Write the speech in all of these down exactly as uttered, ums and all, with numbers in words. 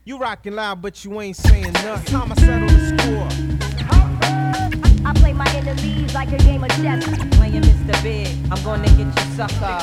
You rockin' loud, but you ain't saying nothing. Time I settle the score. I play my enemies like a game of chess. Playing Mister Big, I'm gonna get you sucker.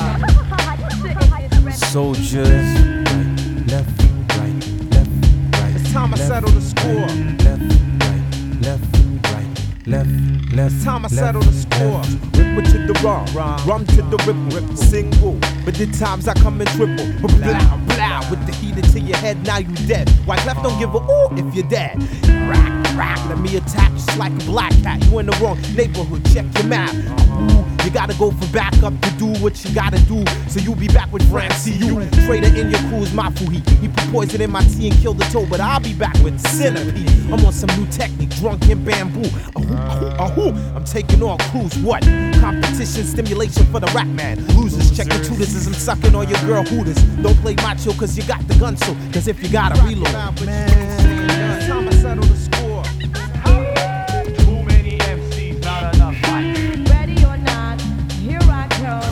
Soldiers, right, left, right, left, right. It's time I settle the score. Left, right, left, right, left, left. It's time I settle the score. Ripper to the raw, rum to the ripple, ripple. Single, but the times I come in triple. Blah, blah, with the heater to your head, now you dead. White left don't give a ooh if you're dead. Rock, rock, let me attack just like a black cat. You in the wrong neighborhood, check your map. Ooh, you gotta go for backup to do what you gotta do. So you be back with Francie, you trader in your crew's my fuhi. He put poison in my tea and killed the toe, but I'll be back with centipede. I'm on some new technique, drunk in bamboo. Ahoo, ahoo, ahoo. I'm taking on crews, what? Competition, stimulation for the rap man. Losers, check your tutors as I'm sucking on your girl hooters. Don't play macho cause you got the gun so, cause if you gotta reload, man, it's time I settle the score. Too many M Cs, not enough fight. Ready or not, here I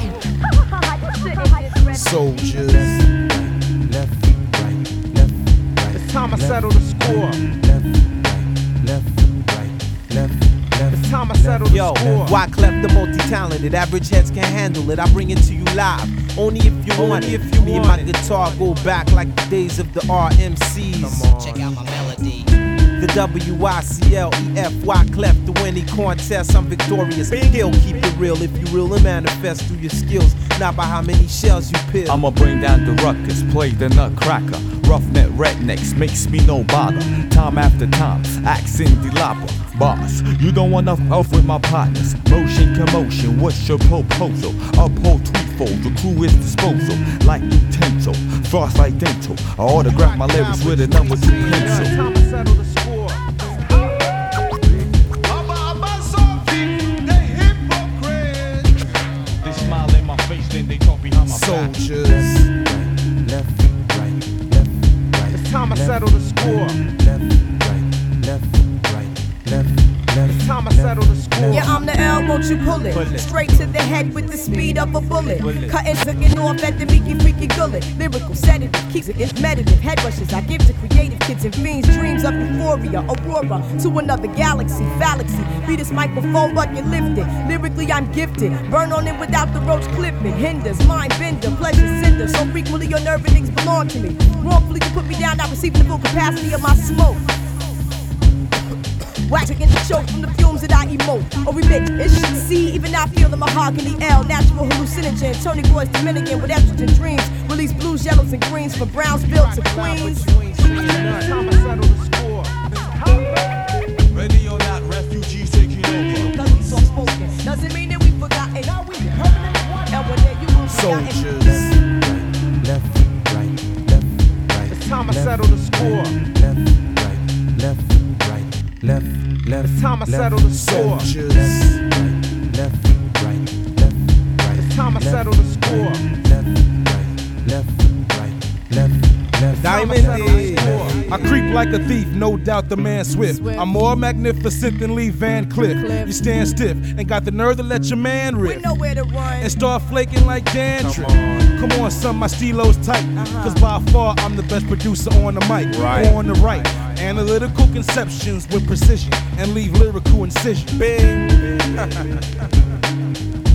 come. Soldiers, left, right, left, right. It's time I settle the score. Left, right, left, right, left. It's time I settle the Yo, score. Wyclef the multi-talented, average heads can't handle it. I bring it to you live, only if you want it. If you Me and my guitar go back like the days of the R M Cs. Check out my melody. The W I C L E F, Wyclef, the winning contest, I'm victorious. Skill, keep it real if you real and manifest through your skills, not by how many shells you peel. I'ma bring down the ruckus, play the nutcracker. Roughneck rednecks makes me no bother. Time after time, accent the lopper. Boss, you don't wanna off with my partners. Motion commotion, what's your proposal? Uphold threefold, the crew is disposal. Like utensil, frost like dental. I autograph my lyrics with a number two pencil. Time to settle the score. They smile in my face, then they talk behind my back. Soldiers, left, right, left, right. It's time I settle the score. Left, right, left, right, left, left. It's time I settle the score. Yeah, I'm the L, won't you pull it? Pull it. Straight to the head with the speed of a bullet. Bullet. Cutting, looking off at the meeky, freaky gullet. Lyrical sedative, keeps it meditative. Head rushes I give to creative kids and fiends. Dreams of euphoria, aurora to another galaxy, fallaxy. Be this microphone bucket lifted. Lyrically, I'm gifted. Burn on it without the roach clipping. Hinders, mind bender, pleasure cinder. So frequently your nerve endings belong to me. Wrongfully, you put me down, not receiving the full capacity of my smoke. Wax against the choke from the fumes that I emote or remit. It should see, even I feel the mahogany L. Natural hallucinogen, Tony Boy's Dominican with estrogen dreams. Release blues, yellows, and greens from Brownsville to Queens. Time to settle the score. Ready or not, refugees taking over. Cause we so spoken, doesn't mean that we forgotten. Now we permanently one. And when there you will Soldiers, left, right, left, right. It's time I settle the score. Left, right, left, right, left, left. It's time I settle the score. Soldiers, left, right, left, right. It's time I settle the score. Left, right, left, right, left, left. Diamond D. I creep like a thief, no doubt the man swift. I'm more magnificent than Lee Van Cleef. You stand stiff and got the nerve to let your man we rip know where to run. and start flaking like dandruff. Come on, son, my stilo's tight. Uh-huh. Cause by far I'm the best producer on the mic. Right. On the right. Analytical conceptions with precision and leave lyrical incision. Bing.